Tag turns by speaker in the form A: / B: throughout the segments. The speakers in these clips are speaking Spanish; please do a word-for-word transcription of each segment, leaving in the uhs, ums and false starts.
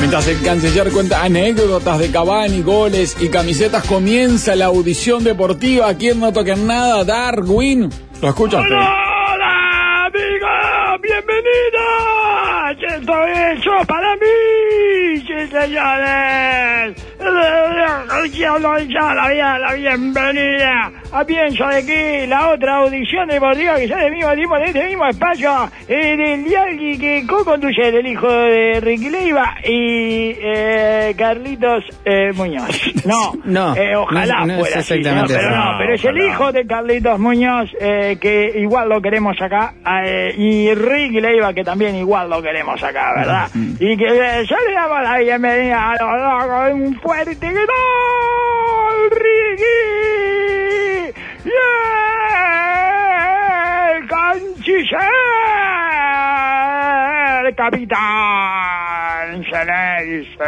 A: Mientras el canciller cuenta anécdotas de Cavani, goles y camisetas, comienza la audición deportiva. Aquí en No Toquen Nada, Darwin. ¿Lo escuchaste?
B: ¡Hola, hola, amigo! ¡Bienvenido! ¡Esto es hecho para mí! ¡Sí, señores! Quiero ya la, la bienvenida a Pienso de que la otra audición deportiva que sale mismo tiempo en este mismo espacio eh, del diálogo que co-conduce el hijo de Ricky Leiva y eh, Carlitos eh, Muñoz. No,
C: no,
B: eh, ojalá
C: no, no
B: fuera
C: es
B: así, ¿no? Pero no, pero es el hijo de Carlitos Muñoz eh, que igual lo queremos acá eh, y Ricky Leiva que también igual lo queremos acá, ¿verdad? Y que eh, yo le damos la bienvenida a los dos con un fuerte que no, Ricky. ¡Yeah! ¡El canciller! ¡Capitán! Se le dice.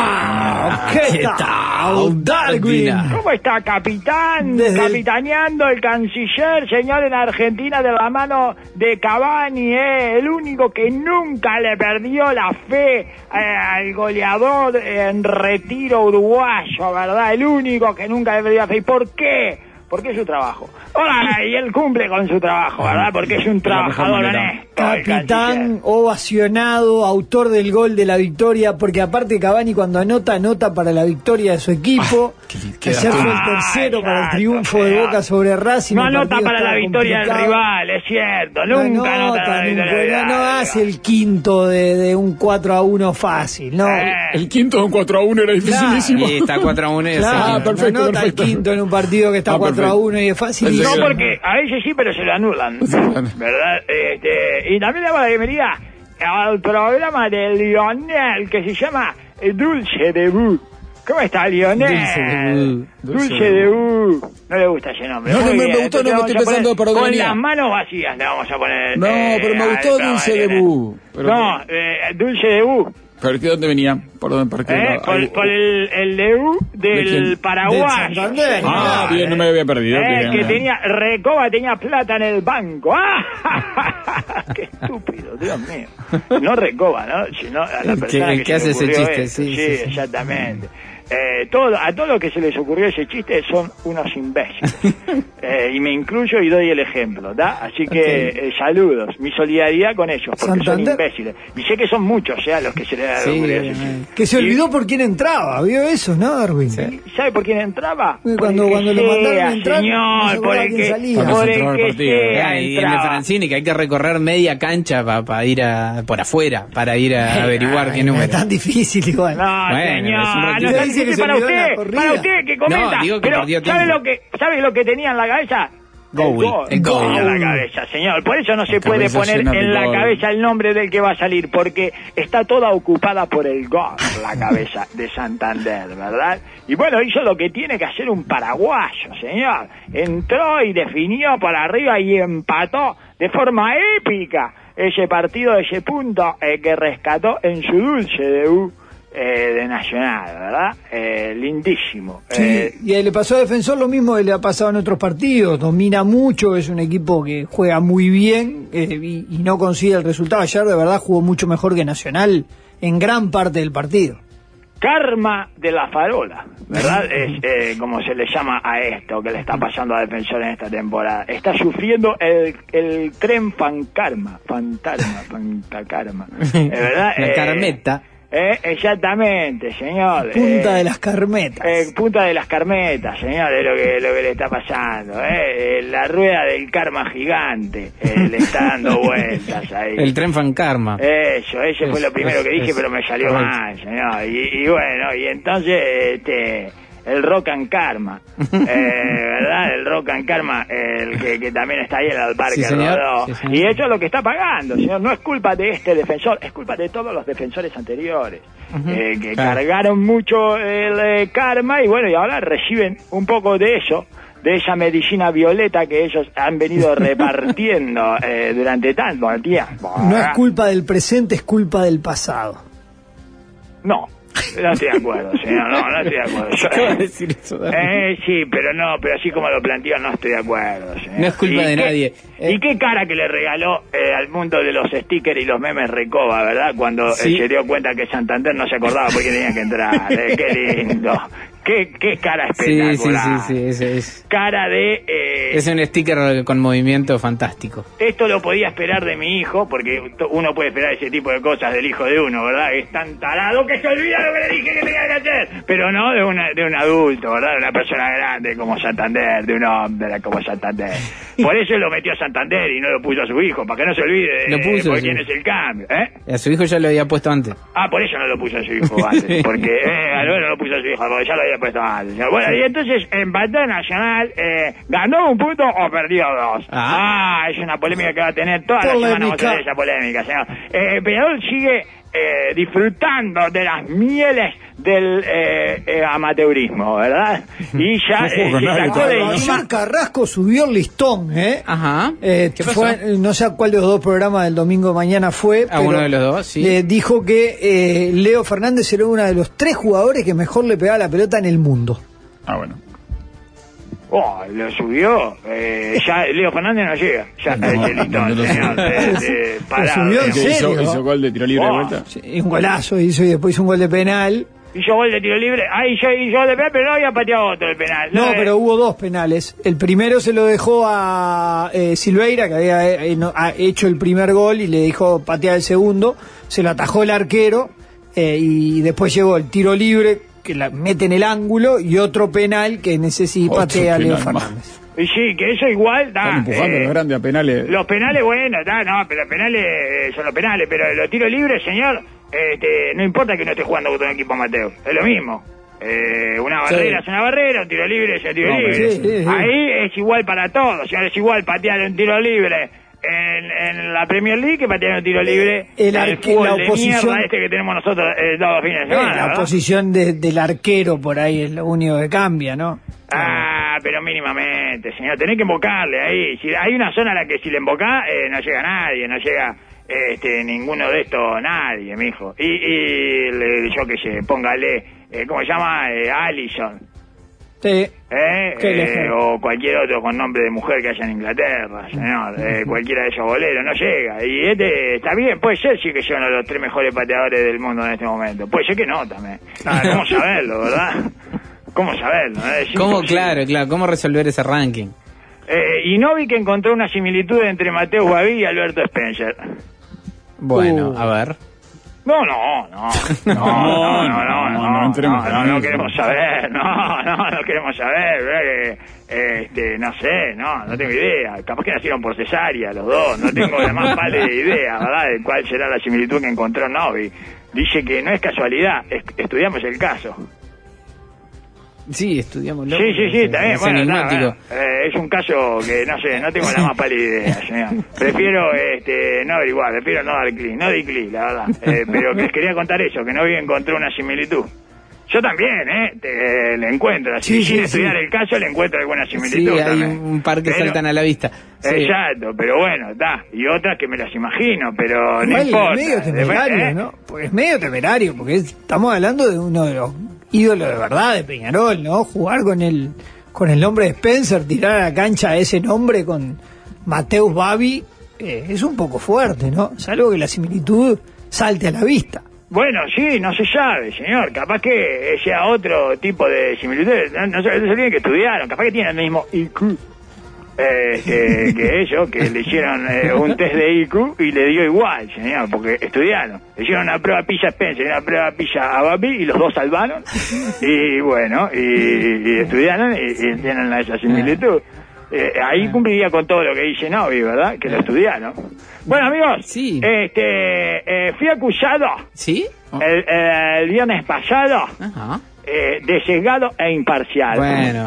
D: Ah, ¿Qué tal, Darwin?
B: ¿Cómo está, capitán?
D: Desde
B: Capitaneando el canciller, señor, en Argentina de la mano de Cavani, ¿eh? El único que nunca le perdió la fe eh, al goleador en retiro uruguayo, ¿verdad? El único que nunca le perdió la fe. ¿Y por qué? Porque es su trabajo. Hola, y él cumple con su trabajo, ¿verdad? Porque es un trabajador honesto.
D: Capitán ovacionado, autor del gol de la victoria, porque aparte Cavani cuando anota, anota para la victoria de su equipo.
A: qué
D: Ayer fue el tercero
B: Ah,
D: para el
B: exacto,
D: triunfo de
B: señor.
D: Boca sobre Racing.
B: No
D: el
B: anota
D: partido
B: para la
D: estaba
B: victoria del
D: complicado.
B: rival, es cierto.
D: No
B: Nunca anota
D: anota,
B: para la
D: nunca,
B: victoria del
D: no, no
B: rival.
D: hace el quinto de, de un cuatro a uno fácil, ¿no?
B: Eh.
A: El quinto de un cuatro a uno era dificilísimo.
C: Y está cuatro a uno y
D: Claro,
A: Ah, perfecto,
D: no anota
A: perfecto.
D: el quinto en un partido que está
A: Ah,
D: cuatro a
A: perfecto.
D: uno y es fácil.
A: Pensé
D: Y-
B: No,
A: que-
B: porque a veces sí, pero se lo anulan. ¿Verdad? Este, y también le damos la bienvenida al programa de Lionel que se llama Dulce Debut. ¿Cómo está, Lionel?
D: Dulce Debut.
B: Dulce,
A: Dulce
B: Debut. No le gusta ese nombre.
A: No,
B: Muy
A: no, me- me
B: bien.
A: gustó,
B: Entonces
A: no, me
B: vamos
A: estoy
B: a poner
A: pensando, pero
B: con
A: venía.
B: las manos vacías le vamos a poner.
A: No,
B: eh,
A: pero me
B: al
A: gustó
B: programa
A: Dulce
B: de Lionel.
A: Debut. Pero
B: No, eh, Dulce Debut.
A: ¿Pero de dónde venía? ¿Por dónde? ¿Por qué?
B: ¿Eh?
A: Ah,
B: Por,
A: ahí-
B: por el, el debut
A: ¿De
B: del
A: quién?
B: paraguayo.
D: Del Santander.
A: Ah,
B: señor.
A: bien, no me había perdido.
B: Eh,
A: bien.
B: que tenía, Recoba tenía plata en el banco. ¡Ah! ¡Qué estúpido, Dios mío! No Recoba, ¿no? Sino a la
C: El
B: persona
C: que-
B: que,
C: el que
B: se
C: hace
B: le
C: ese
B: ocurrió
C: chiste,
B: eso.
C: sí, sí, sí.
B: Exactamente. Eh, todo, a todos los que se les ocurrió ese chiste son unos imbéciles. eh, y me incluyo y doy el ejemplo, ¿da? Así que
C: Ok.
B: eh, saludos, mi solidaridad con ellos, porque son
D: Santander.
B: imbéciles. Y sé que son muchos ya los que se les
C: Sí,
B: ocurrió ese
C: obviamente.
B: chiste.
D: Que se
B: Y-
D: olvidó por quién entraba, ¿vio eso, no, Darwin?
C: Sí.
B: ¿Sabe por quién entraba?
D: Cuando-
B: Por el que
D: cuando lo
B: sea,
D: mandaron a entrar, no se
B: señor, por
D: acordaba
B: el
D: quién
B: que,
D: salía.
B: por
A: Para
B: el
A: centrar el
B: que
A: partido.
B: sea
C: Ah, y el de
B: entraba.
C: Francini, que hay que recorrer media cancha para ir a, por afuera, para ir a averiguar
D: Ay,
C: qué
D: no
C: número.
D: es tan difícil igual.
B: No,
C: Bueno, es un
B: señor,
C: ratito.
B: no es
D: Usted
B: tan
D: dice que
B: difícil
D: se
B: para
D: olvidó en la
B: usted,
D: corrida.
B: para usted que comenta.
C: No, digo que
B: pero
C: perdió
B: ¿sabe
C: tiempo.
B: lo que, sabe lo que tenía en la cabeza?
C: Goal,
B: El
C: el
B: gol
C: goal.
B: en la cabeza, señor. Por eso no se
A: La
B: puede
A: cabeza
B: poner
A: llena de
B: en la
A: gol.
B: cabeza el nombre del que va a salir, porque está toda ocupada por el gol, la cabeza de Santander, ¿verdad? Y bueno, hizo lo que tiene que hacer un paraguayo, señor. Entró y definió por arriba y empató de forma épica ese partido, ese punto eh, que rescató en su dulce debut eh, de Nacional, ¿verdad? Eh, lindísimo.
D: Sí,
B: Eh,
D: y le pasó a Defensor lo mismo que le ha pasado en otros partidos. Domina mucho, es un equipo que juega muy bien eh, y, y no consigue el resultado. Ayer de verdad jugó mucho mejor que Nacional en gran parte del partido.
B: Karma de la farola, ¿verdad? Es eh, como se le llama a esto que le está pasando a Defensor en esta temporada. Está sufriendo el, el tren fancarma, fantasma, fantacarma. ¿Es verdad?
C: La
B: Eh,
C: carmeta.
B: eh, exactamente, señor.
D: Punta
B: Eh,
D: de las carmetas.
B: eh, punta de las carmetas, señor, es lo que, lo que le está pasando. Eh. Eh, La rueda del karma gigante eh, le está dando vueltas ahí.
C: El tren fan karma.
B: Eso, ese fue
C: Eso,
B: lo primero
C: eso,
B: que dije,
C: eso.
B: pero me salió
C: Correcto.
B: mal, señor. Y, y bueno, y entonces, este, el rock and karma, eh, ¿verdad? El rock and karma, el que, que también está ahí en el parque
C: Sí, señor.
B: Rodó.
C: Sí, señor.
B: Y eso es lo que está pagando, señor. No es culpa de este defensor, es culpa de todos los defensores anteriores, eh, que
C: Claro.
B: cargaron mucho el eh, karma y bueno, y ahora reciben un poco de eso, de esa medicina violeta que ellos han venido repartiendo eh, durante tanto tiempo.
D: No es
B: ¿verdad?
D: culpa del presente, es culpa del pasado.
B: No, No estoy de acuerdo, señor, no, no estoy de acuerdo. Yo,
C: ¿Qué va a decir eso?
B: eh, sí, pero no, pero así como lo planteó, no estoy de acuerdo, señor.
C: No es culpa
B: ¿Y
C: de
B: qué,
C: nadie. Eh.
B: ¿Y qué cara que le regaló eh, al mundo de los stickers y los memes Recoba, verdad? Cuando
C: Sí.
B: eh, se dio cuenta que Santander no se acordaba porque tenía que entrar. Eh, qué lindo. Qué, qué cara
C: Sí,
B: espectacular.
C: sí, sí, sí, ese es.
B: Cara de... Eh,
C: Es un sticker con movimiento fantástico.
B: Esto lo podía esperar de mi hijo, porque uno puede esperar ese tipo de cosas del hijo de uno, ¿verdad? Es tan tarado que se olvida lo que le dije que tenía que hacer. Pero no de, una, de un adulto, ¿verdad? De una persona grande como Santander, de un hombre como Santander. Por eso lo metió a Santander y no lo puso a su hijo, para que no se olvide de
C: Lo puso,
B: por
C: sí.
B: quién es el cambio, ¿eh?
C: A su hijo ya lo había puesto antes.
B: Ah, por eso no lo puso a su hijo antes, porque eh, Alberto no lo puso a su hijo, porque ya lo había puesto antes. Bueno, y entonces empató Nacional, eh, ganó un punto o perdió dos.
C: Ah.
B: Ah, es una polémica que va a tener toda la semana, vamos a ver esa polémica, señor. Eh, Peñarol sigue eh, disfrutando de las mieles del eh, eh, amateurismo, ¿verdad? Y ya
A: No
B: eh,
A: juego
B: se
A: con nadie
B: sacó de
A: todavía.
B: encima.
D: Ayer Carrasco subió el listón, ¿eh?
C: Ajá.
D: Eh,
C: ¿Qué pasó?
D: fue, no sé a cuál de los dos programas del domingo de mañana fue,
C: A
D: pero
C: uno de los dos, sí.
D: le dijo que eh, Leo Fernández era uno de los tres jugadores que mejor le pegaba la pelota en el mundo.
A: Ah, bueno.
B: Oh, lo subió. Eh, ya Leo Fernández no llega. Ya
A: No,
B: ese
A: no,
B: listón,
A: no lo
B: señor.
A: subió.
B: Eh, eh, parado,
D: subió en
B: digamos.
A: ¿Qué hizo,
D: serio?
A: hizo gol de tiro libre de
B: Oh.
A: vuelta?
D: Sí, un golazo hizo y después hizo un gol de penal.
B: Hizo gol de tiro libre. Ah, hizo, hizo gol de penal, pero no había pateado otro el penal.
D: No,
B: eh,
D: pero hubo dos penales. El primero se lo dejó a eh, Silveira, que había eh, no, ha hecho el primer gol y le dijo patear el segundo. Se lo atajó el arquero eh, y después llegó el tiro libre que la mete en el ángulo y otro penal que necesita
A: Otro
D: patea a Leo
A: penal más.
D: Fernández.
B: Y sí, que eso igual da.
A: Están empujando
B: eh,
A: los grandes a penales.
B: Los penales, bueno, da, no, pero los penales eh, son los penales, pero los tiros libres, señor, este, no importa que no esté jugando contra un equipo amateur, es lo mismo. Eh, una barrera
D: Sí.
B: es una barrera, un tiro libre es un tiro
A: No,
B: libre.
D: sí, sí, sí.
B: Ahí es igual para todos, señor, es igual patear un tiro libre en, en la Premier League que patear un tiro libre
D: El
B: en el
D: arque-
B: fútbol
D: la
B: de
D: oposición-
B: mierda este que tenemos nosotros eh, todos los fines de
D: Eh,
B: semana,
D: la
B: ¿verdad?
D: posición de- del arquero por ahí es lo único que cambia, ¿no?
B: Ah, pero mínimamente, señor, tenés que invocarle ahí. Si hay una zona a la que si le invocás, eh, no llega nadie, no llega este ninguno de estos, nadie, mijo. Y, y le- yo qué sé, póngale, eh, ¿cómo se llama? Eh, Allison.
D: Sí.
B: ¿Eh?
D: Qué
B: Eh,
D: lejos.
B: o cualquier otro con nombre de mujer que haya en Inglaterra, señor. Eh, cualquiera de esos boleros, no llega. Y este está bien, puede ser sí que sea uno de los tres mejores pateadores del mundo en este momento. Puede ser que no también. Ah, ¿cómo saberlo, verdad? ¿Cómo saberlo? eh? Es
C: ¿Cómo,
B: imposible.
C: claro, claro, cómo resolver ese ranking?
B: Eh, y no vi que encontró una similitud entre Mateo Baví y Alberto Spencer.
C: Bueno,
D: Uh.
C: a ver.
B: No, no, no. No, no, no, no, no,
A: no entremos
B: no,
A: en
B: no, no
A: eso.
B: queremos saber, no, no, no queremos saber, ¿verdad? Que, este, no sé, no, no tengo idea. Capaz que nacieron por cesárea los dos, no tengo la más pálida idea, ¿verdad? De cuál será la similitud que encontró Novi. Dice que no es casualidad, es- estudiamos el caso.
C: Sí, estudiamos.
B: Sí, sí, sí, está bien.
C: Es
B: Bueno, está,
C: enigmático.
B: bueno. Eh, es un caso que no sé, no tengo la más pálida idea, señor. Prefiero este, no averiguar, prefiero no dar clic, no di clic, la verdad. Eh, pero que quería contar eso, que no vi encontró una similitud. Yo también, ¿eh? Te- le encuentro, así,
D: Sí,
B: sin
D: sí,
B: estudiar
D: sí.
B: el caso, le encuentro alguna
C: Sí,
B: similitud.
C: hay
B: también.
C: un par que
B: Pero-
C: saltan a la vista. Sí.
B: Exacto, pero bueno, está. Y otras que me las imagino, pero no
D: Igual
B: importa.
D: es medio temerario,
B: Después, ¿eh?
D: ¿no? Porque es medio temerario, porque es- estamos hablando de uno de los ídolos de verdad de Peñarol, ¿no? Jugar con el con el nombre de Spencer, tirar a la cancha ese nombre con Mateus Bavi, eh, es un poco fuerte, ¿no? Salvo que la similitud salte a la vista.
B: Bueno, sí, no se sabe, señor. Capaz que sea otro tipo de similitudes. No, no, se no se tiene que estudiar. Capaz que tiene el mismo I Q eh, que, que ellos, que le hicieron eh, un test de I Q y le dio igual, señor, porque estudiaron. Le hicieron una prueba pilla a Spencer y una prueba pilla a Babi y los dos salvaron. Y bueno, y, y estudiaron y, y tienen esa similitud. Eh, ahí cumpliría con todo lo que dice Novi, ¿verdad? Que lo estudiaron. Bueno, amigos,
C: Sí.
B: este, eh, fui acusado
C: ¿Sí?
B: el, el viernes pasado
C: Ajá.
B: eh, de sesgado e imparcial.
C: Bueno.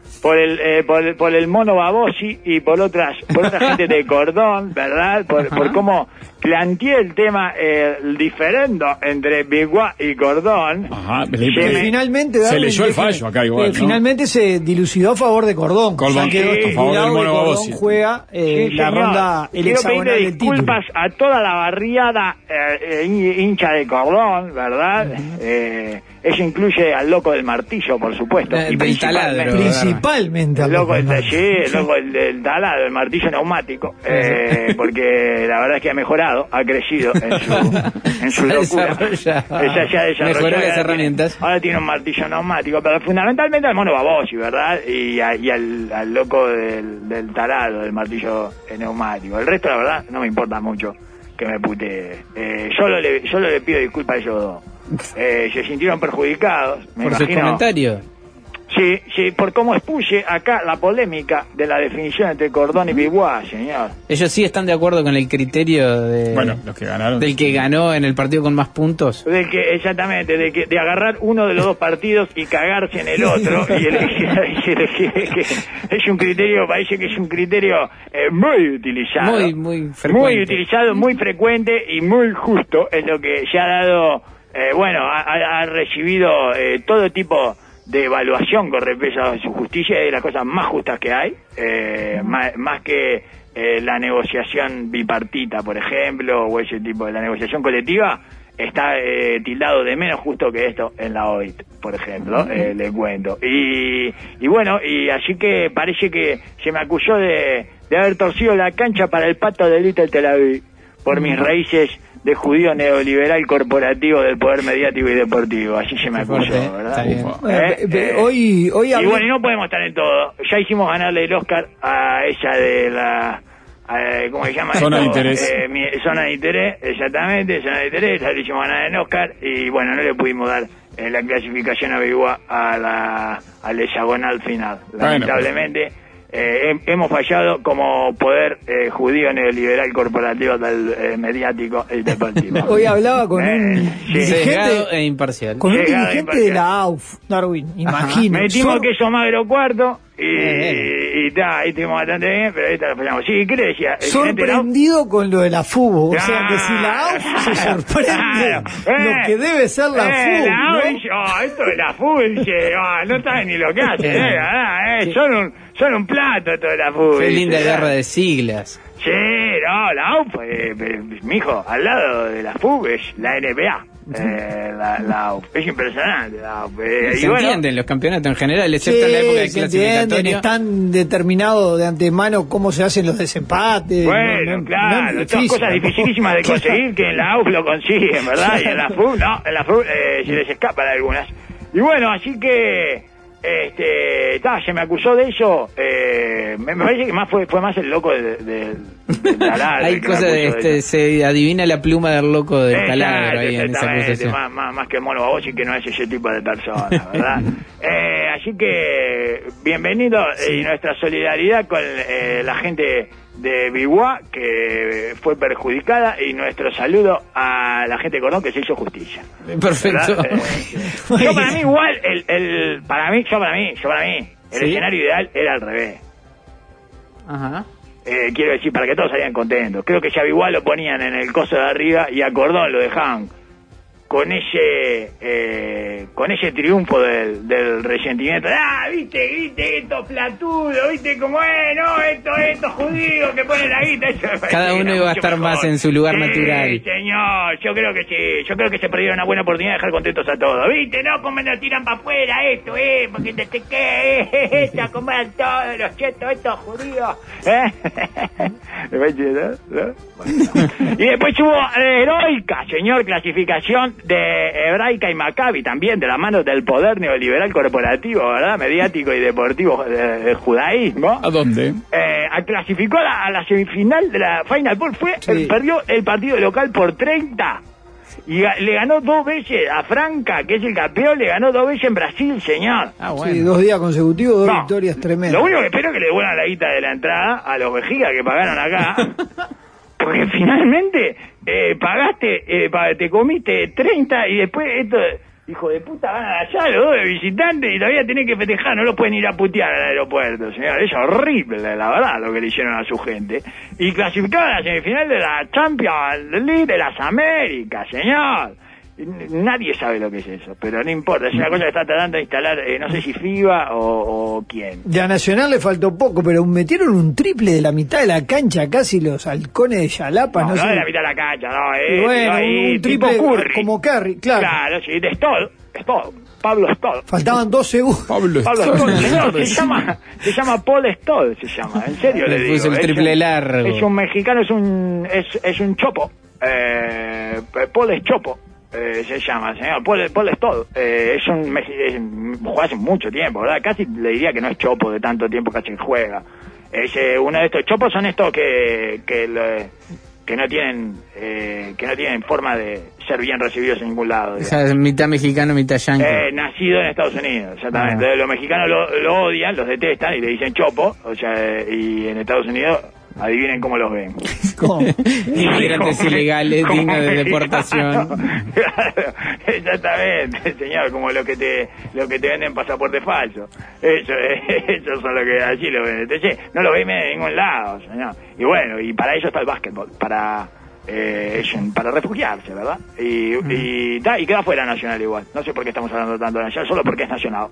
B: por el, eh, por el por el mono Babosi y por otras por otra gente de Cordón, ¿verdad? Por, por cómo planteé el tema, eh, el diferendo entre Biguá y Cordón.
A: Ajá,
B: Se
A: pero
B: me-
D: finalmente
A: se
D: Darwin,
A: leyó el
D: deje-
A: fallo acá igual,
D: eh,
A: ¿no?
D: Finalmente se dilucidó a favor de Cordón.
A: Cordón,
D: O sea, quedó
B: sí, a favor
D: estipulado
A: del
D: que
A: mono
D: Cordón
A: Babosi.
D: juega eh,
B: Sí,
D: la
B: señor.
D: ronda, el
B: Quiero
D: hexagonal
B: pedirle
D: del título.
B: disculpas a toda la barriada eh, eh, hin- hincha de Cordón, ¿verdad? Eh, eso incluye al loco del martillo, por supuesto.
C: Eh,
B: y
C: del
B: principalmente-
C: taladro.
D: Principalmente.
B: El loco,
D: al
B: el, sí, el loco del, del taladro, el martillo neumático, eh, porque la verdad es que ha mejorado, ha crecido en su, en su
C: Se ha
B: locura.
C: desarrollado.
B: Ella ya desarrolló,
C: Mejoró las
B: ahora tiene-
C: herramientas.
B: ahora tiene un martillo neumático, pero fundamentalmente al mono Babosi, ¿verdad? Y, a- y al, al loco del, del taladro, del martillo eh, neumático. El resto, la verdad, no me importa mucho que me putee. Eh, solo, le, solo le pido disculpas a ellos dos. Eh, se sintieron perjudicados, me
C: Por sus
B: imagino.
C: comentarios.
B: Sí, sí, por cómo expuse acá la polémica de la definición entre Cordón y Biguá, señor.
C: Ellos sí están de acuerdo con el criterio de,
A: Bueno, los que ganaron.
C: del que ganó en el partido con más puntos.
B: De que, exactamente, de que de agarrar uno de los dos partidos y cagarse en el otro y elegir, y elegir que es un criterio, parece que es un criterio eh, muy utilizado.
C: Muy, muy frecuente.
B: Muy utilizado, muy frecuente y muy justo, es lo que ya ha dado, eh, bueno, ha, ha- ha recibido eh, todo tipo de evaluación con respecto a su justicia, es de las cosas más justas que hay, eh, más, más que eh, la negociación bipartita, por ejemplo, o ese tipo de la negociación colectiva, está eh, tildado de menos justo que esto en la O I T, por ejemplo, eh, le cuento. Y, y bueno, y así que parece que se me acusó de, de haber torcido la cancha para el pato de Little Tel Aviv, por mis raíces de judío neoliberal corporativo del poder mediático y deportivo. Así se me
C: Qué
B: acusó,
C: fuerte,
B: ¿verdad?
C: está bien.
B: Ufa.
D: Bueno,
B: Eh,
D: pe-
B: eh,
D: hoy, hoy
B: y
D: hablé-
B: bueno, y no podemos estar en todo. Ya hicimos ganarle el Oscar a ella de la... eh, ¿cómo se llama?
A: Zona
B: esto?
A: de interés.
B: Eh, mi- zona de interés, exactamente, zona de interés. Ya le hicimos ganar el Oscar y bueno, no le pudimos dar eh, la clasificación a Biguá a la, al hexagonal final.
A: Bueno,
B: Lamentablemente. Eh, he- hemos fallado como poder eh, judío neoliberal corporativo del eh, mediático y deportivo.
D: Hoy hablaba con
B: Eh,
D: un
B: sí.
D: dirigente,
C: Sesgado e imparcial.
D: con un
B: Llegado
D: dirigente
B: imparcial.
D: de la A U F, Darwin, imagino.
B: Metimos
D: Sor-
B: queso magro cuarto y,
C: Eh.
B: y, ta, ahí estuvimos bastante bien, pero ahí te lo fallamos. Sí, ¿qué le decía? El gerente de la U F.
D: sorprendido con lo de la F U B. O sea que si la A U F se
B: Claro,
D: sorprende
B: claro.
D: lo que debe ser la
B: eh,
D: F U B,
B: la U F
D: ¿no?
B: dice, oh, esto de la F U B, dice, oh, no saben ni lo que hacen, eh, verdad, eh, son un, son un plato esto de la F U B.
C: Qué
B: dice,
C: linda
B: ah.
C: guerra de siglas.
B: Sí, no, la U F, eh, eh, mijo, al lado de la F U B es la N B A. Eh, la, la U F. Es impresionante la U F. Eh, y
C: Se
B: bueno,
C: entienden los campeonatos en general,
D: Sí,
C: excepto en la época de
D: se entienden,
C: clasificatorio.
D: están determinados de antemano cómo se hacen los desempates.
B: Bueno,
D: no- no-
B: claro,
D: no es
B: todas
D: difícil,
B: cosas
D: tampoco.
B: dificilísimas de conseguir que en la U F lo consiguen, ¿verdad? Y en la F U B, no, en la F U B eh, se les escapa de algunas. Y bueno, así que, este, ta, se me acusó de eso, eh, me, me parece que más fue, fue más el loco del de, de, taladro.
C: Hay
B: el que me
C: cosas de
B: acusó
C: este,
B: eso.
C: se adivina la pluma del loco del
B: Exacto,
C: taladro ahí en esa
B: exactamente,
C: acusación.
B: más, más, más que el mono Babosi, que no es ese tipo de persona, ¿verdad? eh, así que bienvenido eh, y nuestra solidaridad con eh, la gente de Biguá que fue perjudicada y nuestro saludo a la gente de Cordón que se hizo justicia.
C: Perfecto.
B: ¿verdad? Eh, yo para mí igual, el, el, para mí, yo para mí, yo para mí, el
C: ¿Sí?
B: escenario ideal era al revés.
C: Ajá.
B: Eh, quiero decir, para que todos salgan contentos. Creo que ya igual lo ponían en el coso de arriba y a Cordón lo dejaban con ese eh, con ese triunfo del, del resentimiento. Ah, viste, viste, estos platudos, viste cómo es, no, estos, estos judíos que ponen la guita. Eso me parece
C: Cada
B: que
C: uno
B: era
C: iba a
B: mucho
C: estar
B: mejor.
C: más en su lugar
B: Sí,
C: natural.
B: señor, yo creo que sí, yo creo que se perdieron una buena oportunidad de dejar contentos a todos. Viste, no, como nos tiran para afuera esto, eh, porque te te que, eh, esto, a comer todos los chetos, estos judíos, eh. ¿Me parece, no? ¿No? Bueno. Y después hubo eh, heroica, señor, clasificación de Hebraica y Maccabi, también de la mano del poder neoliberal corporativo, ¿verdad? Mediático y deportivo del de judaísmo.
A: ¿A dónde?
B: Eh, a- clasificó a la, a la semifinal de la Final Four, fue,
D: Sí.
B: eh, perdió el partido local por treinta. Y ga- le ganó dos veces a Franca, que es el campeón, le ganó dos veces en Brasil, señor.
C: Ah, bueno.
D: Sí, dos días consecutivos, dos
B: No,
D: victorias tremendas.
B: Lo único que espero es que le devuelvan la guita de la entrada a los vejigas que pagaron acá. Porque finalmente eh, pagaste, eh, pa- te comiste treinta y después esto... hijo de puta, van allá los dos de visitantes y todavía tienen que festejar, no lo pueden ir a putear al aeropuerto, señor. Es horrible, la verdad, lo que le hicieron a su gente. Y clasificaron a la semifinal de la Champions League de las Américas, señor. Nadie sabe lo que es eso, pero no importa, es una cosa que está tratando de instalar, eh, no sé si FIBA o, o quién.
D: De a Nacional le faltó poco, pero metieron un triple de la mitad de la cancha, casi los halcones de Xalapa.
B: No,
D: no,
B: no
D: sé.
B: de la mitad de la cancha, no, eh.
D: Y bueno,
B: ahí,
D: un triple
B: Curry.
D: como Curry, claro.
B: Claro, sí, de Stoll, Stoll, Pablo Stoll.
D: Faltaban dos segundos.
A: Pablo,
B: Pablo Stoll, señor, se llama, se llama Paul Stoll, se llama, en serio le,
C: Le
B: digo.
C: puso el triple
B: es un,
C: largo.
B: Es un mexicano, es un, es, es un chopo, eh, Paul es chopo. Eh, se llama, señor, Paul, Paul Stoll, eh, es un, es, juega hace mucho tiempo, ¿verdad? Casi le diría que no es chopo de tanto tiempo que se juega. Es, eh, uno de estos chopos son estos que que, le, que no tienen eh, que no tienen forma de ser bien recibidos en ningún lado.
C: O sea, es mitad mexicano, mitad yankee.
B: Eh, nacido en Estados Unidos, exactamente. Ah. Los mexicanos lo, lo odian, los detestan y le dicen chopo, o sea, y en Estados Unidos adivinen cómo los ven.
D: ¿Cómo?
C: Inmigrantes ilegales, dignos de deportación.
B: Claro, exactamente, señor, como lo que te lo que te venden pasaporte falso. Eso, eso son lo que allí lo ven. Entonces, no lo ven en ningún lado, señor. Y bueno, y para eso está el básquetbol, para eh, para refugiarse, ¿verdad? Y, y, y, y queda fuera Nacional igual. No sé por qué estamos hablando tanto de Nacional, solo porque es Nacional.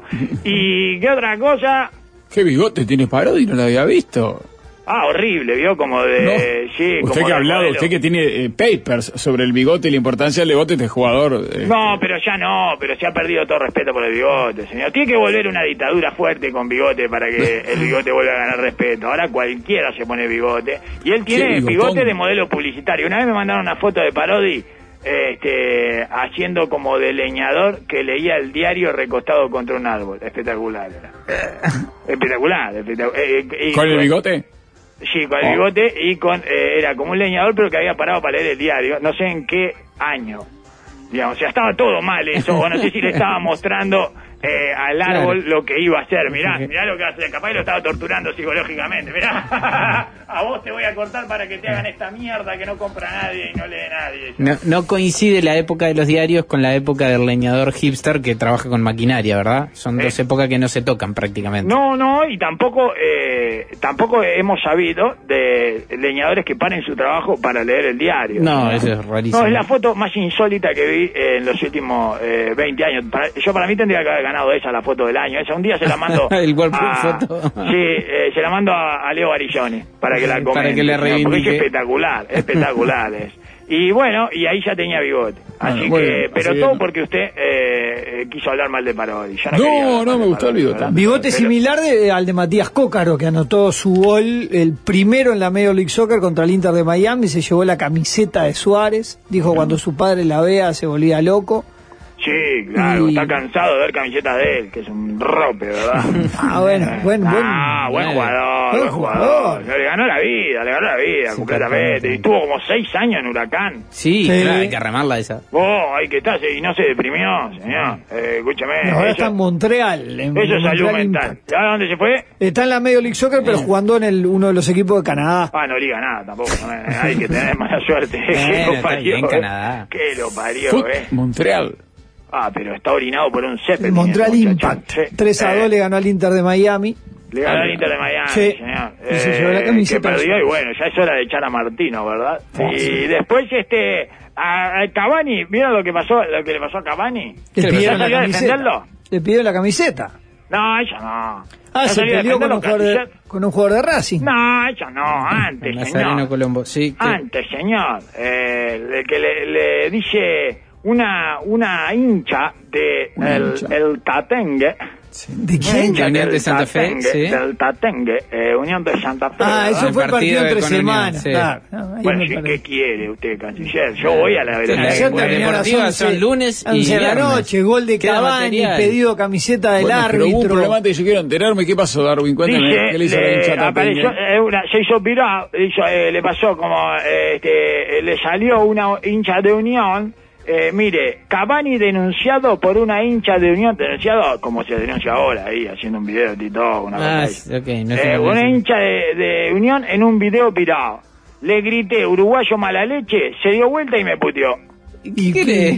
B: ¿Y qué otra cosa?
A: ¿Qué bigote tiene Parodi? No lo había visto.
B: Ah, horrible, vio como de...
A: No.
B: Sí,
A: usted
B: como
A: que ha hablado,
B: modelo.
A: usted que tiene eh, papers sobre el bigote y la importancia del bigote de este jugador. Eh.
B: No, pero ya no, pero se ha perdido todo respeto por el bigote, señor. Tiene que volver una dictadura fuerte con bigote para que el bigote vuelva a ganar respeto. Ahora cualquiera se pone bigote. Y él tiene bigote de modelo publicitario. Una vez me mandaron una foto de Parodi este, haciendo como de leñador que leía el diario recostado contra un árbol. Espectacular era. Espectacular, espectacular. Eh, eh,
A: ¿Con el bigote?
B: Sí, con el bigote y con eh, era como un leñador pero que había parado para leer el diario, no sé en qué año, digamos, o sea, estaba todo mal eso, o no sé si le estaba mostrando eh, al árbol claro. lo que iba a hacer, mirá, mirá lo que va a hacer, capaz lo estaba torturando psicológicamente, mirá, a vos te voy a cortar para que te hagan esta mierda que no compra nadie y no lee nadie.
C: No, no coincide la época de los diarios con la época del leñador hipster que trabaja con maquinaria, ¿verdad? Son dos eh, épocas que no se tocan prácticamente.
B: No, no, y tampoco eh, tampoco hemos sabido de leñadores que paren su trabajo para leer el diario.
C: No, ¿no? Eso es rarísimo.
B: No, es la foto más insólita que vi en los últimos eh, veinte años. Para, yo para mí tendría que haber ganado esa, la foto del año. Esa un día se la mando
C: el
B: a,
C: foto.
B: Sí, eh, se la mando a, a Leo Barilloni para que la comente.
C: Para que la reivindique.
B: Porque es espectacular, espectacular es. Y bueno, y ahí ya tenía bigote. Así bueno, que, pero así todo no. porque usted eh, quiso hablar mal de Parodi. Yo no,
A: no, no me gustó el bigote.
D: Bigote
B: pero,
D: similar de, al de Matías Cócaro, que anotó su gol, el primero en la Major League Soccer contra el Inter de Miami, se llevó la camiseta de Suárez, dijo no. cuando su padre la vea se volvía loco.
B: Sí, claro,
D: y...
B: está cansado de ver camisetas de él, que es un rope, ¿verdad?
D: Ah, bueno, buen, buen,
B: ah, buen
D: buen
B: jugador, buen jugador. jugador. Le ganó la vida, le ganó la vida sí, completamente. Y estuvo como seis años en Huracán.
C: Sí, sí. Claro, hay que remarla esa.
B: Oh, hay que estar, y no se deprimió, señor. Eh, escúchame.
D: No, ahora eso, está en Montreal. En
B: eso es
D: Montreal
B: salud mental. ¿Y ahora dónde se fue?
D: Está en la Major League Soccer, pero jugando en el, uno de los equipos de Canadá.
B: Ah, no liga nada tampoco. No, hay que tener mala suerte.
C: Bueno,
B: que lo parió,
C: en Canadá.
B: Que lo parió,
A: Foot,
B: eh.
A: Montreal.
B: Ah, pero está orinado por un Zeppelin.
D: El Montreal Impact. Sí. tres a dos eh. le ganó al Inter de Miami.
B: Le ganó al Inter de Miami,
D: sí.
B: señor.
D: Eh, se llevó la camiseta.
B: Que perdió y bueno, ya es hora de echar a Martino, ¿verdad? Sí, y sí. después este a, a Cavani, ¿vieron lo que pasó, lo que le pasó a Cavani?
D: Le pidieron la
B: salió a
D: defenderlo. Le pidieron la camiseta.
B: No, ella no.
D: Ah, se peleó con un, jugador de, con un jugador de Racing.
B: No, ella no, antes, señor.
C: Colombo, sí. Que...
B: Antes, señor. Eh, el que le, le dice una una hincha de una el, hincha. el Tatengue.
D: Sí. ¿De quién?
C: De Unión de Santa Fe,
B: Tatengue,
C: sí.
B: Del Tatengue, eh, Unión de Santa Fe.
D: Ah, eso fue el partido, partido entre semanas.
C: Sí.
D: Claro.
B: No, bueno, sí, ¿qué quiere usted, canciller? Yo voy a la verdad.
C: Sí, la deportiva son lunes y
D: de la noche, gol de Cavani, pedido camiseta del
A: bueno,
D: árbitro.
A: Pero hubo un problema antes, yo quiero enterarme qué pasó, Darwin. Cuéntame,
B: Dice,
A: ¿qué le hizo
B: le,
A: la hincha
B: apareció, eh, una, se hizo viral, hizo, eh, le pasó como, eh, este, le salió una hincha de Unión. Eh, mire, Cavani denunciado por una hincha de Unión, denunciado como se denuncia ahora, ahí haciendo un video de TikTok, una
C: ah,
B: cosa
C: okay, no
B: eh, una decir. hincha de, de Unión en un video pirado. Le grité, uruguayo mala leche, se dio vuelta y me puteó.
C: ¿Qué querés?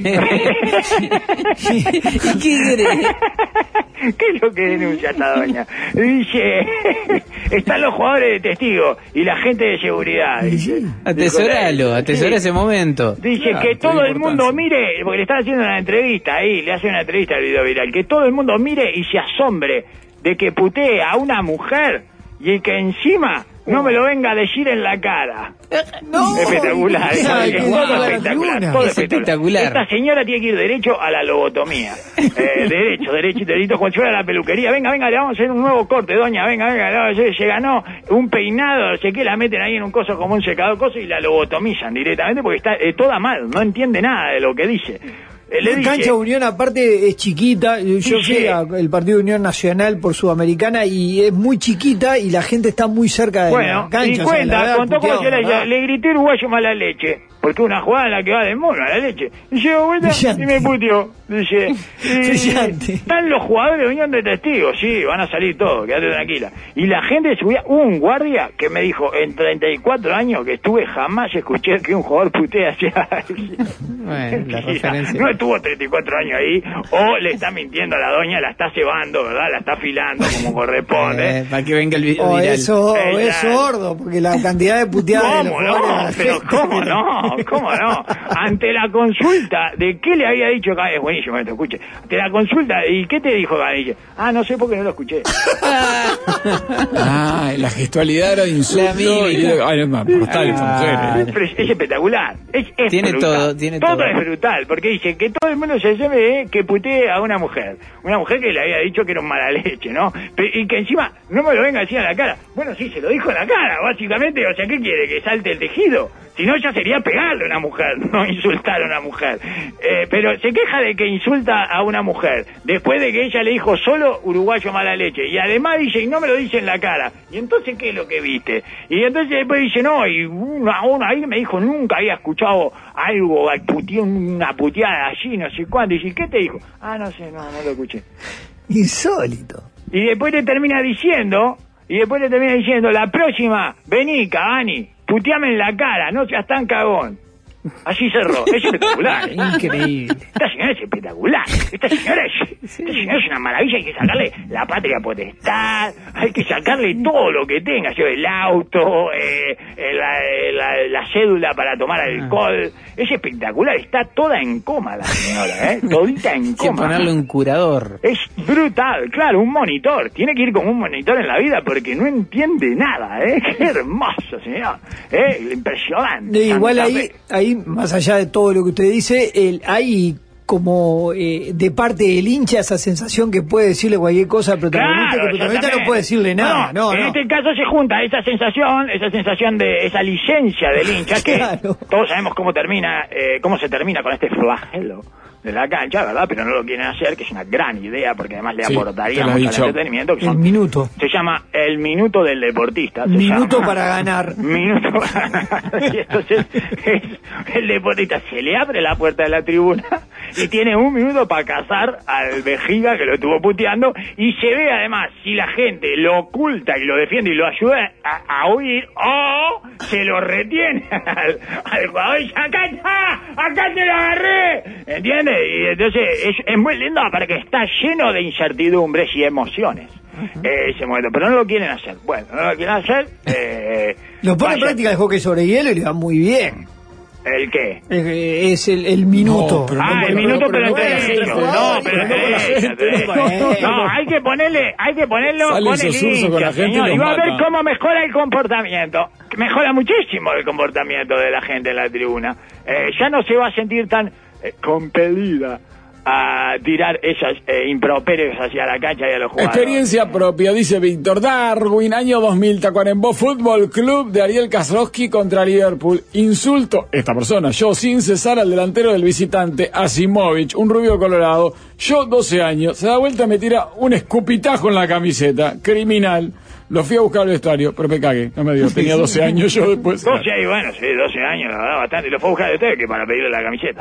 C: ¿Y qué querés?
B: ¿Qué es lo que denuncia esta doña? Dice, están los jugadores de testigos y la gente de seguridad. Dice,
C: atesoralo, atesora ese momento.
B: Dice
A: Claro,
B: que todo el
A: importancia.
B: mundo mire, porque le están haciendo una entrevista ahí, le hacen una entrevista al video viral, que todo el mundo mire y se asombre de que putee a una mujer y que encima no me lo venga a decir en la cara.
D: No,
B: Espectacular,
D: ¿qué
B: ¿eh?
D: sabe que
B: Todo
D: va a la
B: espectacular,
D: tribuna?
B: todo
C: Es espectacular.
B: Esta señora tiene que ir derecho a la lobotomía. Eh, derecho, derecho, derecho, cuando fuera a la peluquería. Venga, venga, le vamos a hacer un nuevo corte, doña, venga, venga, no, se, se ganó un peinado, no sé qué, la meten ahí en un coso como un secador, coso, y la lobotomizan directamente porque está eh, toda mal, no entiende nada de lo que dice. Eh, le
D: La
B: dice,
D: cancha de Unión aparte es chiquita, yo
B: Sí,
D: fui
B: sí.
D: al partido de Unión Nacional por Sudamericana y es muy chiquita y la gente está muy cerca de
B: bueno,
D: la cancha.
B: y
D: o sea,
B: cuenta,
D: la verdad,
B: contó cómo
D: puteado,
B: se le,
D: ¿verdad?
B: le grité uruguayo mala leche, porque una jugada en la que va del mono a la leche. Y llegó vuelta
D: Brillante.
B: y me puteó. Dice, y-
D: Brillante.
B: están los jugadores de Unión de Testigos, sí, van a salir todos, quédate tranquila. Y la gente subía, hubo un guardia que me dijo, en treinta y cuatro años que estuve, jamás escuché que un jugador putee hacia
C: Bueno, la referencia.
B: No estuvo treinta y cuatro años ahí, o le está mintiendo a la doña, la está cebando, ¿verdad? La está afilando como corresponde.
C: Eh, para que venga el video
D: O
C: viral.
D: eso, o
B: Eh,
D: es
B: ya.
D: sordo, porque la cantidad de puteadas de los
B: ¿Cómo no?
D: jugadores, la
B: Pero
D: gente-
B: ¿cómo no? ¿Cómo no? Ante la consulta de qué le había dicho Ca- es buenísimo esto, escuche. Ante la consulta, ¿y qué te dijo Canilla? Ah, no sé porque no lo escuché.
A: Ah, la gestualidad era de insulto.
C: La mímica.
A: y era- Ay, es más mortal esta
C: Ah,
A: mujer.
B: Pero es, es espectacular. Es, es
C: Tiene
B: brutal.
C: todo, tiene
B: todo.
C: todo.
B: es brutal, porque dice que todo el mundo se sabe que putee a una mujer. Una mujer que le había dicho que era un mala leche, ¿no? Pe- y que encima no me lo venga a decir en la cara. Bueno, sí, se lo dijo en la cara, básicamente. O sea, ¿qué quiere? ¿Que salte el tejido? Si no, ya sería pegarle a una mujer, no insultar a una mujer. Eh, pero se queja de que insulta a una mujer, después de que ella le dijo solo uruguayo mala leche. Y además dice, y no me lo dice en la cara. ¿Y entonces qué es lo que viste? Y entonces después dice, no, y una, una ahí me dijo, nunca había escuchado algo, puteó una puteada allí, no sé cuándo. Y dice, ¿qué te dijo? Ah, no sé, no, no lo escuché.
D: Insólito.
B: Y después le termina diciendo, y después le termina diciendo, la próxima, vení, Cavani, puteame en la cara, no seas tan cagón. Así cerró, es espectacular.
D: Increíble.
B: Esta señora es espectacular. Esta señora es, esta señora es una maravilla. Hay que sacarle la patria potestad, hay que sacarle todo lo que tenga, ¿sí? El auto, eh, la, la, la cédula para tomar alcohol. Es espectacular, está toda en coma la señora, ¿eh? Todita en
C: Hay que
B: coma.
C: ponerle un curador.
B: Es brutal, claro, un monitor. Tiene que ir con un monitor en la vida porque no entiende nada, ¿eh? Qué hermoso, señor. ¿Eh? Impresionante.
D: Eh, igual
B: Santa
D: ahí,
B: Fe.
D: ahí, más allá de todo lo que usted dice, el, hay como eh, de parte del hincha esa sensación que puede decirle cualquier cosa al protagonista,
B: Claro,
D: que el protagonista no
B: exactamente.
D: puede decirle nada. No,
B: en
D: no.
B: este caso se junta esa sensación, esa sensación de esa licencia del hincha que
D: Claro.
B: todos sabemos cómo termina, eh, cómo se termina con este flagelo de la cancha, ¿verdad? Pero no lo quieren hacer, que es una gran idea porque además le
A: Sí,
B: aportaría
A: te lo he
B: mucho al
A: dicho.
B: entretenimiento. Que
D: El
B: son-
D: minuto.
B: Se llama el minuto del deportista. se
D: Minuto
B: llama.
D: para ganar.
B: Minuto para ganar. Y entonces es, el deportista se le abre la puerta de la tribuna y tiene un minuto para cazar al vejiga que lo estuvo puteando y se ve además si la gente lo oculta y lo defiende y lo ayuda a, a huir o se lo retiene al, al jugador y dice, acá está, acá te lo agarré, ¿entiendes? Y entonces es, es muy lindo porque está lleno de incertidumbres y emociones. Eh, ese momento, pero no lo quieren hacer. Bueno, no lo quieren hacer. Eh,
D: Lo pone en
B: vaya-
D: práctica el hockey sobre hielo y le va muy bien.
B: ¿El qué?
D: Eh, Es el, el minuto.
A: No, pero
B: Ah,
A: no,
B: el
A: pero-
B: minuto,
A: pero
B: pero
A: no con la
B: entre
A: gente,
B: ellos.
A: no,
B: No, pero
A: no con la
B: entre
A: gente,
B: ellos,
A: no,
B: entre-
A: no.
B: No, hay que ponerle, hay que ponerlo
A: Sale
B: con
A: ese
B: el
A: surso con la
B: hincha,
A: gente y
B: señor.
A: los
B: Y va a ver
A: mata.
B: cómo mejora el comportamiento. Mejora muchísimo el comportamiento de la gente en la tribuna. Eh, ya no se va a sentir tan eh, compelida a tirar esas eh, improperios hacia la cancha y a los jugadores.
A: Experiencia propia, dice Víctor Darwin, año dos mil, Tacuarembó Fútbol Club de Ariel Kasrowski contra Liverpool. Insulto, esta persona, yo sin cesar al delantero del visitante, Asimovich, un rubio colorado, yo doce años, se da vuelta y me tira un escupitajo en la camiseta, criminal. Lo fui a buscar al vestuario, pero me cagué, no me dio, tenía doce años yo después.
B: doce años, bueno, sí, doce años, la verdad, bastante. Lo fue a buscar de usted que para pedirle la camiseta.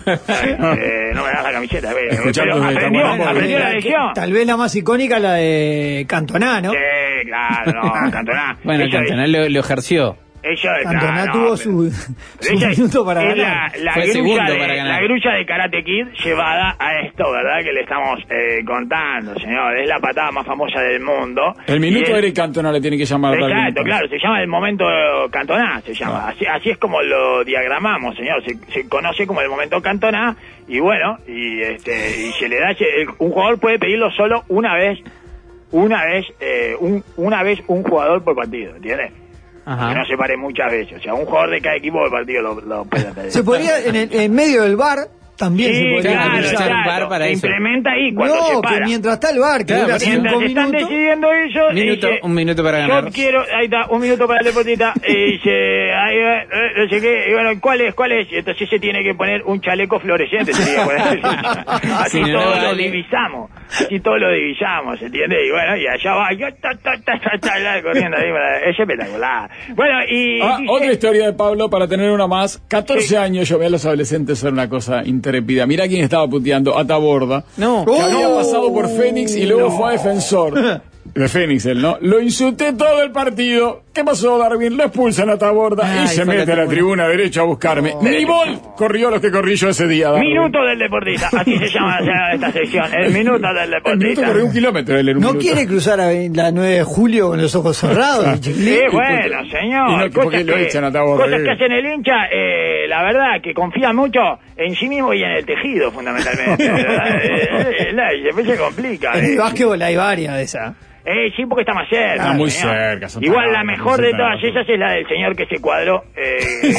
B: eh, no me das la camiseta, eh,
A: Escuchando
B: pero
A: desde
B: aprendió,
A: Tacuarembó,
B: aprendió la
D: Eh,
B: lección.
D: Tal vez la más icónica, la de Cantona, ¿no?
B: Sí, claro, no, Cantona.
C: Bueno,
B: Eso
C: Cantona lo, lo ejerció.
B: es- Eso es,
D: Cantona
B: no,
D: tuvo
B: pero-
D: su, su
B: Ella
D: minuto para
B: es
D: ganar.
B: La, la,
C: Fue
B: grulla
C: segundo
B: de,
C: para ganar.
B: la grulla de Karate Kid llevada a esto, ¿verdad? Que le estamos eh, contando, señor. Es la patada más famosa del mundo.
A: El minuto
B: Y es-
A: Eric Cantona le tiene que llamar. a Darwin.
B: Exacto, claro, se llama el momento Cantona, se llama.
A: Ah.
B: Así, así es como lo diagramamos, señor. Se, se conoce como el momento Cantona y bueno, y este y se le da, el- un jugador puede pedirlo solo una vez, una vez, eh, un, una vez un jugador por partido, ¿entiendes?
C: Ajá.
B: Que no se pare muchas veces, o sea, un jugador de cada equipo por partido lo, lo puede pedir.
D: Se podría, en, el, en medio del bar, también
B: Sí,
D: se podría
B: claro,
C: utilizar
D: utilizar.
C: un
B: claro,
C: bar para
B: se
C: eso.
B: implementa ahí cuando
D: No,
B: se
D: que
B: para.
D: mientras está el bar, que
C: Claro,
D: dura
B: Mientras
D: cinco
B: están
D: minutos.
B: decidiendo eso,
C: Minuto,
B: dice,
C: un minuto para ganar.
B: yo quiero, ahí está, un minuto para el deportista, y dice, ahí va, eh, no sé qué, y bueno, ¿cuál es, cuál es? Y entonces se tiene que poner un chaleco fluorescente, sería, por así decirlo. Así
C: Sí, no,
B: todo
C: no,
B: lo
C: vale.
B: divisamos, así todo lo divisamos, ¿entiendes? Y bueno, y allá va, yo, ta, ta, ta, ta, ta, ta, corriendo ahí, para- es espectacular. Bueno, y...
A: Ah,
B: dice-
A: otra historia de Pablo para tener una más. catorce
B: Sí.
A: años yo veía a los adolescentes ser una cosa intrépida. Mirá quién estaba puteando. Ataborda.
C: No.
A: Que había
D: Oh.
A: pasado por Fénix y luego fue a Defensor. De Fénix él, ¿no? Lo insulté todo el partido. ¿Qué pasó, Darwin? Lo expulsan a Ataborda y
C: Ay,
A: se
C: fue a la
A: mete a la
C: tribuna.
A: tribuna derecha a buscarme. Ni Bolt corrió los que corrí yo ese día, Darwin.
B: Minuto del deportista, así se llama ya esta sección, el minuto del
A: El minuto
B: deportista.
A: corrió un kilómetro él en un
D: ¿No
A: minuto.
D: quiere cruzar a la nueve de julio con los ojos cerrados? el chiquilín?
B: Sí, bueno, señor.
A: Y no, ¿por qué
B: cosas
A: lo
B: que,
A: echan a Taborda?
B: cosas que hacen el hincha, eh, la verdad, que confía mucho en sí mismo y en el tejido, fundamentalmente. ¿verdad? Eh, eh, la- y después se complica.
D: En el
B: eh.
D: básquetbol hay varias de esas.
B: Eh, sí, porque está más cerca.
A: Está muy
B: señor.
A: cerca, son
B: Igual la
A: tarados,
B: mejor
A: son
B: de
A: tarados.
B: todas esas es la del señor que se cuadró. Eh,
D: Sí,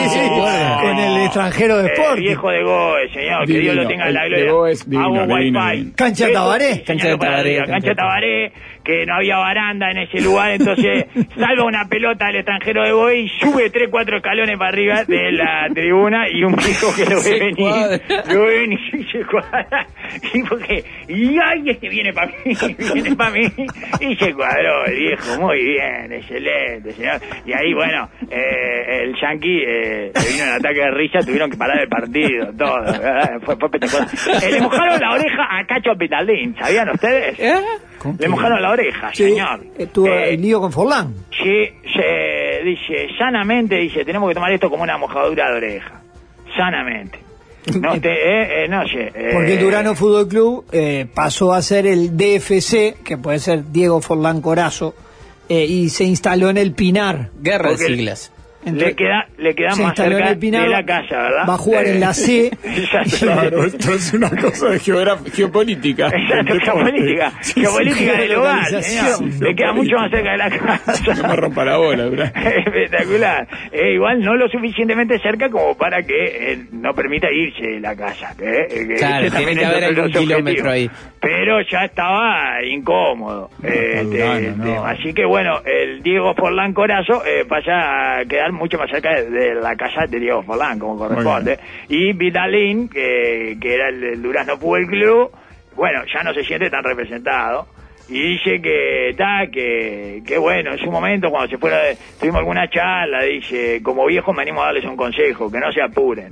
C: Oh.
D: con el extranjero de
B: eh,
D: Sport.
B: viejo de Goe, señor, que
A: Divino,
B: Dios lo tenga en la
A: el
B: gloria.
A: de Goe es divino,
B: Hago
A: divino,
B: wifi.
A: divino.
D: Cancha
B: Eso,
D: Tabaré.
B: señalo
C: Cancha de
B: para
C: Tabaré,
B: arriba,
C: cancha
B: Cancha
C: de
B: Tabaré, que no había baranda en ese lugar, entonces salva una pelota al extranjero de Goe y sube tres, cuatro escalones para arriba de la tribuna y un viejo que lo ve
C: Se
B: venir,
C: cuadra.
B: lo ve venir y se cuadra. Y porque, y ay, este viene para mí, viene para mí, y se cuadró el viejo, muy bien, excelente, señor. Y ahí, bueno, eh, el Yankee eh, le vino un ataque de risa, tuvieron que parar el partido, todo, ¿verdad? Fue, fue espectacular. Eh, le mojaron la oreja a Cacho Pitalín, ¿sabían ustedes?
C: ¿Eh?
B: Le mojaron la oreja,
D: Sí,
B: señor.
D: estuvo
B: Eh,
D: el lío con Forlán.
B: Sí, se dice, sanamente, dice, tenemos que tomar esto como una mojadura de oreja. Sanamente. No, te, eh, eh, no sé. eh,
D: Porque el Durano Fútbol Club eh, pasó a ser el D F C, que puede ser Diego Forlán Corazo, eh, y se instaló en el Pinar.
C: Guerra de
B: Porque-
C: siglas.
B: le queda, le queda
D: se
B: más
D: instaló en
B: cerca
D: el Pinar,
B: de la casa, ¿verdad?
D: va a jugar
B: Eh,
D: en la C.
B: Exacto.
A: Claro, esto es una cosa de geogra- geopolítica.
B: Exacto,
A: Del deporte.
B: geopolítica.
A: Sí,
B: Geopolítica
D: sí,
B: del lugar,
D: geolocalización.
B: señor. Le queda mucho más cerca de la casa.
A: No me rompa la bola, Durán.
B: Espectacular. Eh, igual no lo suficientemente cerca como para que eh, no permita irse de la casa. eh, eh, que
C: Claro,
B: ese
C: tiene
B: también
C: que
B: es
C: haber
B: otro de
C: algún
B: los
C: kilómetro
B: objetivos.
C: ahí.
B: Pero ya estaba incómodo. eh,
A: Durano,
B: este,
A: no.
B: tema. Así que bueno, el Diego Forlán Corazo eh, pasa a quedar mucho más cerca de, de la casa de Diego Forlán, como corresponde. Y Vitalín, que, que era el, el Durazno Fútbol Club, bueno, ya no se siente tan representado. Y dice que está, que, que bueno, en su momento cuando se fuera, de- tuvimos alguna charla, dice, como viejos me animo a darles un consejo, que no se apuren.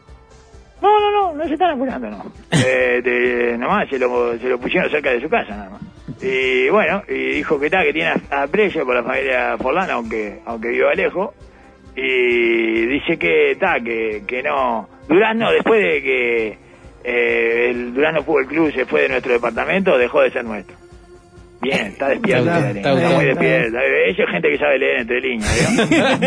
B: No, no, no, no se están apurando, no. Eh, de- nomás se lo, se lo pusieron cerca de su casa, nada más. Y bueno, y dijo que está, que tiene aprecio por la familia Forlán, aunque, aunque viva lejos. Y dice que está, que, que no. Durazno, después de que eh, el Durazno Fútbol Club se fue de nuestro departamento, dejó de ser nuestro. Bien, está despierto.
C: Está-
B: Vitalín,
C: está-
B: está muy
D: está-
B: despierto. Eso es gente que sabe leer entre líneas,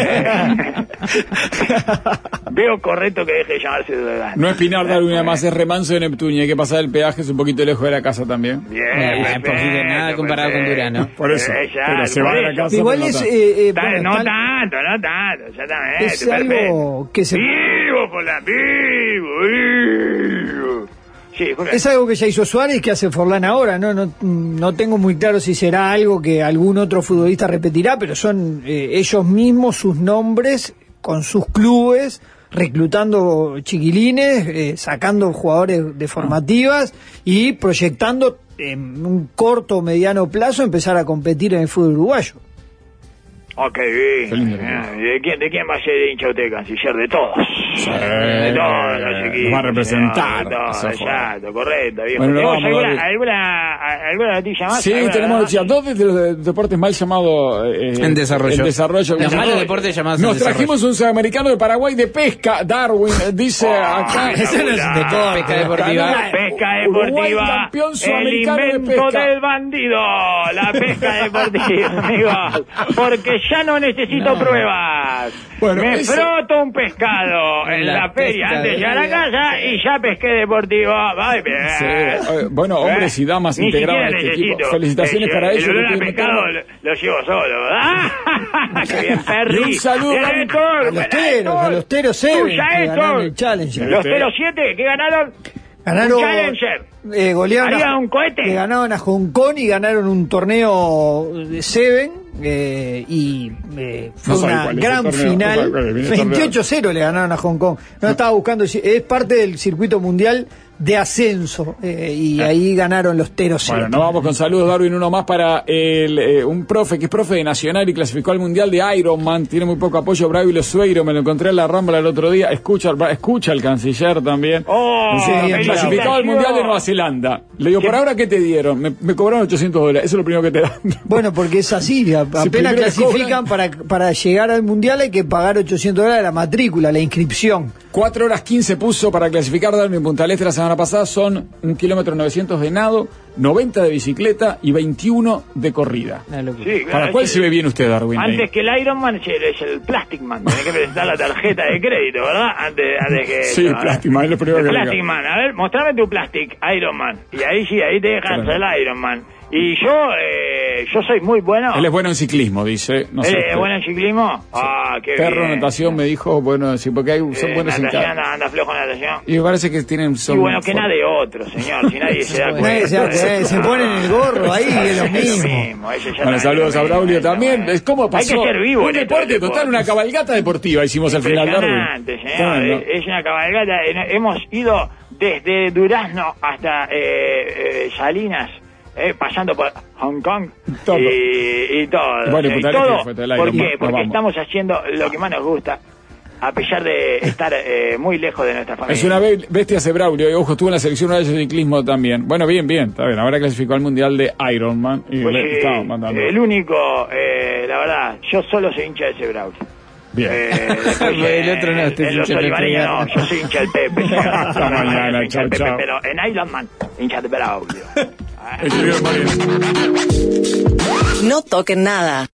B: ¿vio? Veo correcto que deje de llamarse Durazno.
A: No es Pinar Darwin, además es Remanso de Neptunia. Hay que pasar el peaje, es un poquito lejos de la casa también.
B: Bien,
C: Eh,
B: perfecto,
C: poquito, nada comparado con
B: perfecto.
C: Durano.
A: Por eso.
B: Eh, ya,
A: Pero se
B: por
A: va a la
B: eso.
A: casa.
D: Igual
A: pero no
D: es,
A: tanto.
D: eh, eh,
B: Ta-
D: bueno,
B: no
D: tal-
B: tanto, no tanto, exactamente.
D: es
B: perfecto.
D: algo que se
B: Vivo por la vivo, vivo. Sí, Jorge.
D: es algo que ya hizo Suárez, que hace Forlán ahora, ¿no? No, no tengo muy claro si será algo que algún otro futbolista repetirá, pero son eh, ellos mismos sus nombres con sus clubes, reclutando chiquilines, eh, sacando jugadores de formativas y proyectando en un corto o mediano plazo empezar a competir en el fútbol uruguayo.
B: Oh, qué bien.
A: Qué lindo.
B: Ah, ¿De quién, ¿De quién va a ser hincha usted, canciller? De todos.
A: Sí,
B: de todos los equipos.
A: Nos va a representar.
B: No, de todos,
A: Eso fue.
B: exacto, correcto, viejo.
A: Bueno,
B: ¿Tenemos
A: vamos,
B: alguna,
A: David.
B: alguna, alguna noticia más?
A: Sí,
B: ¿Alguna
A: tenemos
B: noticia?
A: noticias. Dos de los deportes mal llamados eh,
C: En desarrollo.
A: En desarrollo.
C: Los malos deportes llamados en
A: Nos
C: desarrollo.
A: trajimos un sudamericano de Paraguay de pesca, Darwin, dice
B: Oh,
A: acá.
D: Ese no es un deporte.
C: Pesca deportiva.
B: Pesca
A: Uruguay,
B: deportiva,
A: campeón
B: el
A: sudamericano de
B: invento
A: pesca.
B: del bandido, la pesca deportiva, amigos, porque ya no necesito
C: No.
B: pruebas.
A: Bueno,
B: Me
A: eso-
B: froto un pescado en
C: La
B: la, feria
C: pesca
B: antes de llegar a casa y ya pesqué deportivo. Ay, bien.
A: Sí, eh, bueno, hombres y damas
B: Ni
A: integrados
B: siquiera
A: en este equipo.
B: necesito.
A: Felicitaciones
B: Eh,
A: para
B: el
A: ellos.
B: olor
A: que
B: a
A: tienen
B: pescado
A: meterlo.
B: lo, lo llevo solo. ¡Ah! ¡Qué bien, Perry!
A: Y un saludo
B: Bien,
A: a-
B: Héctor,
D: A los
B: buena,
D: teros,
B: Héctor.
D: a los teros Seven,
B: Tuya,
D: que
B: Héctor.
D: ganaron el Challenger.
B: Los Teros siete que ganaron
D: Ganaron,
B: un Challenger.
D: eh, golearon
B: Arriba
D: a-
B: de un cohete.
D: le ganaron a Hong Kong y ganaron un torneo de Seven. Eh, y eh, fue
A: No sabe
D: una
A: cuál es el
D: gran
A: torneo, no
D: final.
A: sabe cuál es, viene el torneo.
D: veintiocho cero le ganaron a Hong Kong. No estaba buscando, es parte del circuito mundial de ascenso. eh, y ahí ganaron los Teros.
A: Bueno,
D: siete.
A: nos vamos con saludos, Darwin. Uno más para el, eh, un profe que es profe de Nacional y clasificó al Mundial de Ironman. Tiene muy poco apoyo, Braulio Sueiro. Me lo encontré en la Rambla el otro día. Escucha, escucha al canciller también.
B: Oh,
D: Sí,
A: Clasificado al Mundial de Nueva Zelanda. Le digo, ¿por ahora qué te dieron? Me, me cobraron ochocientos dólares. Eso es lo primero que te dan.
D: Bueno, porque es así, a- apenas
A: primero
D: clasifican para, para llegar al mundial hay que pagar ochocientos dólares la matrícula, la inscripción.
A: cuatro horas quince puso para clasificar Darwin Punta del Este la semana pasada. Son un kilómetro novecientos de nado, noventa de bicicleta y veintiuno de corrida.
C: Una locura.
B: Sí, claro,
A: ¿Para cuál
B: es
A: se ve bien usted, Darwin? ahí?
B: Antes que el Ironman es el, es el Plastic Man. Tenés que presentar la tarjeta de crédito, ¿verdad? Antes, antes que.
A: Sí,
B: no,
A: Plastic Man, es lo primero
B: el
A: que le
B: Plastic
A: digo.
B: Man. A ver, mostrame tu Plastic Ironman. Y ahí sí, ahí te dejan
A: Claro.
B: el Ironman. Y yo, eh, yo soy muy bueno.
A: Él es bueno en ciclismo, dice. No sé
B: ¿Él
A: usted.
B: es bueno en ciclismo? Ah, qué
A: Perro,
B: bien.
A: natación, me dijo, bueno, sí, porque hay, son
B: Eh,
A: buenos en
B: natación,
A: cada...
B: anda, anda flojo en natación.
A: Y me parece que tienen...
B: Y
A: Son
B: bueno, que nade otro, señor, si nadie se da cuenta.
D: Nadie se da cuenta, se ponen el gorro ahí, es lo mismo.
B: eso ya
A: Bueno,
B: no-
A: saludos a
B: no-
A: Braulio
B: no-
A: también.
B: no-
A: Es como pasó.
B: Hay que ser vivo
A: Un
B: en estos
A: deporte total,
B: deportes.
A: una cabalgata deportiva hicimos al final, Darwin.
B: Impresionante, señor.
A: Bueno,
B: Es, es una cabalgata. Eh, Hemos ido desde Durazno hasta eh, eh, Salinas, eh, pasando por Hong Kong
A: Todo.
B: y, y todo.
A: Bueno, y
B: eh,
A: Punta del
B: todo.
A: Este fue todo el aire,
B: ¿Por
A: vamos,
B: qué?
A: nos
B: Porque
A: vamos.
B: estamos haciendo lo que más nos gusta, a pesar de estar eh, muy lejos de nuestra familia.
A: Es una be- bestia ese Braulio. Y ojo, estuvo en la selección de ciclismo también. Bueno, bien, bien, está bien. Ahora clasificó al Mundial de Ironman. Y
B: Pues,
A: le
B: eh,
A: estamos mandando.
B: el único, eh, la verdad, yo solo soy hincha de ese Braulio.
A: Bien.
B: Eh, después,
C: El otro no,
B: eh,
C: este es
B: en los
C: hincha de
B: olivareños no,
C: Pepe.
B: yo soy hincha del Pepe. señor.
A: Hasta mañana,
B: Hincha del
A: chau,
B: Pepe,
A: chau.
B: pero en Ironman, hincha de Braulio.
A: Estuvieron muy bien.
E: No toquen nada.